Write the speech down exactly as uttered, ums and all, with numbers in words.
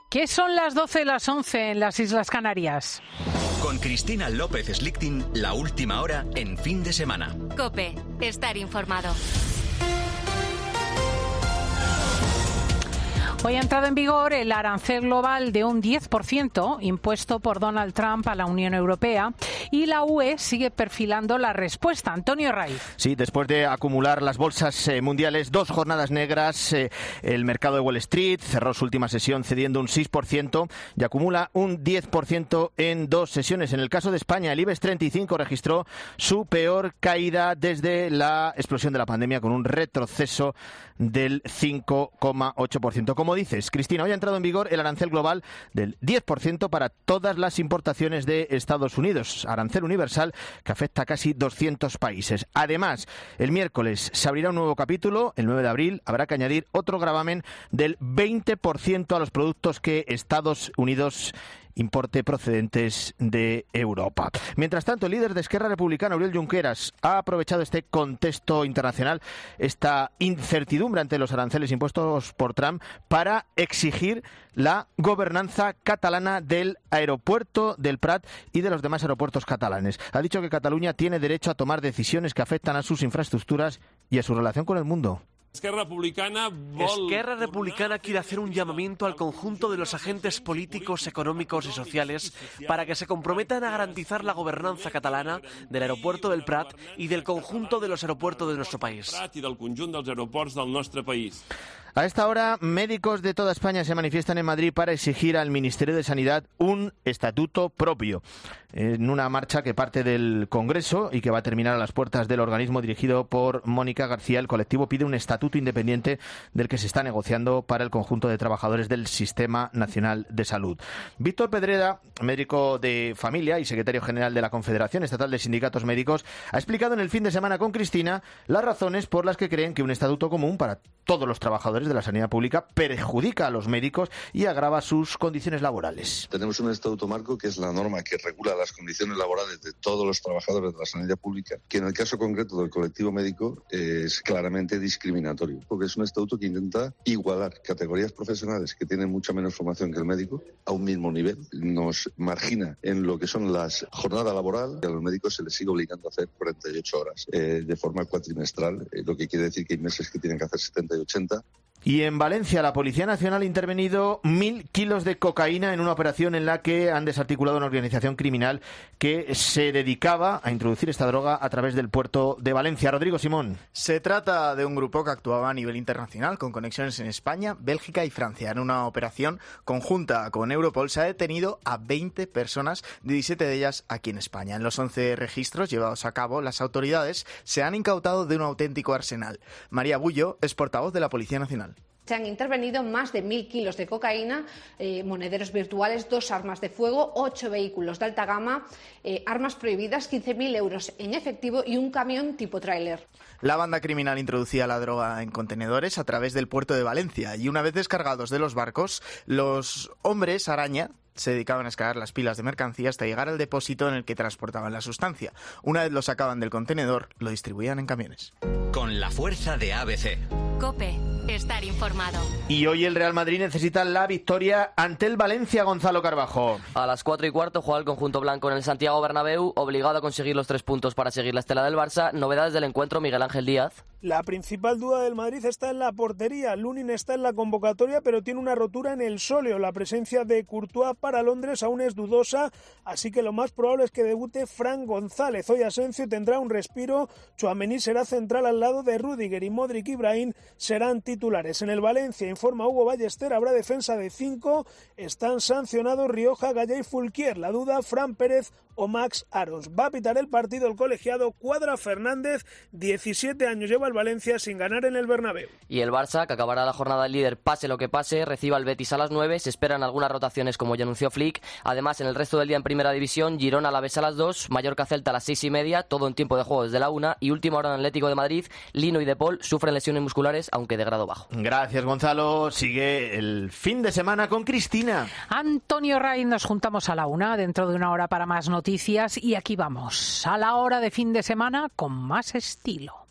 ¿Qué son las doce y las once en las Islas Canarias? Con Cristina López Slichting, la última hora en Fin de Semana. COPE, estar informado. Hoy ha entrado en vigor el arancel global de un diez por ciento impuesto por Donald Trump a la Unión Europea y la U E sigue perfilando la respuesta. Antonio Raiz. Sí, después de acumular las bolsas eh, mundiales dos jornadas negras, eh, el mercado de Wall Street cerró su última sesión cediendo un seis por ciento y acumula un diez por ciento en dos sesiones. En el caso de España, el IBEX treinta y cinco registró su peor caída desde la explosión de la pandemia con un retroceso del cinco coma ocho por ciento. Como dices, Cristina, hoy ha entrado en vigor el arancel global del diez por ciento para todas las importaciones de Estados Unidos. Arancel universal que afecta a casi doscientos países. Además, el miércoles se abrirá un nuevo capítulo. El nueve de abril habrá que añadir otro gravamen del veinte por ciento a los productos que Estados Unidos importe procedentes de Europa. Mientras tanto, el líder de Esquerra Republicana, Oriol Junqueras, ha aprovechado este contexto internacional, esta incertidumbre ante los aranceles impuestos por Trump, para exigir la gobernanza catalana del aeropuerto del Prat y de los demás aeropuertos catalanes. Ha dicho que Cataluña tiene derecho a tomar decisiones que afectan a sus infraestructuras y a su relación con el mundo. Esquerra Republicana, vol... Esquerra Republicana quiere hacer un llamamiento al conjunto de los agentes políticos, económicos y sociales para que se comprometan a garantizar la gobernanza catalana del aeropuerto del Prat y del conjunto de los aeropuertos de nuestro país. ...y del conjunt dels aeroports del nostre país. A esta hora, médicos de toda España se manifiestan en Madrid para exigir al Ministerio de Sanidad un estatuto propio, en una marcha que parte del Congreso y que va a terminar a las puertas del organismo dirigido por Mónica García. El colectivo pide un estatuto independiente del que se está negociando para el conjunto de trabajadores del Sistema Nacional de Salud. Víctor Pedrera, médico de familia y secretario general de la Confederación Estatal de Sindicatos Médicos, ha explicado en el Fin de Semana con Cristina las razones por las que creen que un estatuto común para todos los trabajadores de la sanidad pública perjudica a los médicos y agrava sus condiciones laborales. Tenemos un estatuto marco que es la norma que regula las condiciones laborales de todos los trabajadores de la sanidad pública, que en el caso concreto del colectivo médico es claramente discriminatorio, porque es un estatuto que intenta igualar categorías profesionales que tienen mucha menos formación que el médico a un mismo nivel. Nos margina en lo que son las jornadas laborales, y a los médicos se les sigue obligando a hacer cuarenta y ocho horas eh, de forma cuatrimestral, eh, lo que quiere decir que hay meses que tienen que hacer setenta y ochenta. Y en Valencia, la Policía Nacional ha intervenido mil kilos de cocaína en una operación en la que han desarticulado una organización criminal que se dedicaba a introducir esta droga a través del puerto de Valencia. Rodrigo Simón. Se trata de un grupo que actuaba a nivel internacional, con conexiones en España, Bélgica y Francia. En una operación conjunta con Europol se ha detenido a veinte personas, diecisiete de ellas aquí en España. En los once registros llevados a cabo, las autoridades se han incautado de un auténtico arsenal. María Bullo es portavoz de la Policía Nacional. Se han intervenido más de mil kilos de cocaína, eh, monederos virtuales, dos armas de fuego, ocho vehículos de alta gama, eh, armas prohibidas, quince mil euros en efectivo y un camión tipo tráiler. La banda criminal introducía la droga en contenedores a través del puerto de Valencia y una vez descargados de los barcos, los hombres araña se dedicaban a escalar las pilas de mercancía hasta llegar al depósito en el que transportaban la sustancia. Una vez lo sacaban del contenedor, lo distribuían en camiones. Con la fuerza de A B C. COPE, estar informado. Y hoy el Real Madrid necesita la victoria ante el Valencia, Gonzalo Carbajo. A las cuatro y cuarto juega el conjunto blanco en el Santiago Bernabéu, obligado a conseguir los tres puntos para seguir la estela del Barça. Novedades del encuentro, Miguel Ángel Díaz. La principal duda del Madrid está en la portería. Lunin está en la convocatoria, pero tiene una rotura en el sóleo. La presencia de Courtois para Londres aún es dudosa, así que lo más probable es que debute Fran González. Hoy Asensio tendrá un respiro, Tchouaméni será central al lado de Rüdiger y Modric y Brahim serán titulares. En el Valencia, informa Hugo Ballester, habrá defensa de cinco. Están sancionados Rioja, Gallá y Fulquier. La duda, Fran Pérez o Max Arons. Va a pitar el partido el colegiado Cuadra Fernández, diecisiete años lleva el Valencia sin ganar en el Bernabéu. Y el Barça, que acabará la jornada líder pase lo que pase, recibe al Betis a las nueve. Se esperan algunas rotaciones, como ya anunció Flick. Además, en el resto del día en Primera División, Girona Alavés a las dos, Mallorca-Celta a las seis y media, todo en tiempo de juego desde la una. Y última hora en Atlético de Madrid, Lino y De Paul sufren lesiones musculares, aunque de grado bajo. Gracias, Gonzalo. Sigue el fin de semana con Cristina. Antonio Raiz, nos juntamos a la una, dentro de una hora para más noticias. Y aquí vamos, a la hora de fin de semana con más estilo.